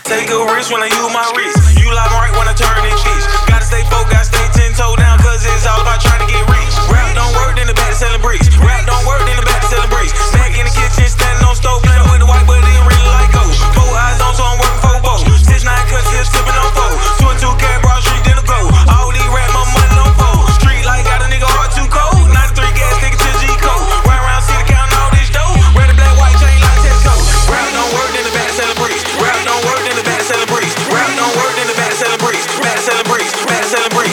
Take a risk when I use my wrist. You like right when I turn in bitch. Gotta stay focused, gotta stay 10 toe down, cause it's all about trying to get rich. Rap don't work, then the back to selling bricks. Rap don't work, then the back to selling bricks. Back in the kitchen, standing on stove, playing with the white, but it really like go. 4 eyes on, so I'm working for both. 6'9" cuts, still sipping on 4. 22 cat, Broad Street, then a go. All these rap, my money on 4. Street like got a nigga hard too cold. 93 gas, stick it to G code. Right around city, counting all this dough. Red and black, white chain like Tesco. Rap don't work, then the back to selling bricks. Rap don't work, then the back to selling bricks. Rap don't work, then the back to selling bricks. Back to selling bricks. Back to selling bricks.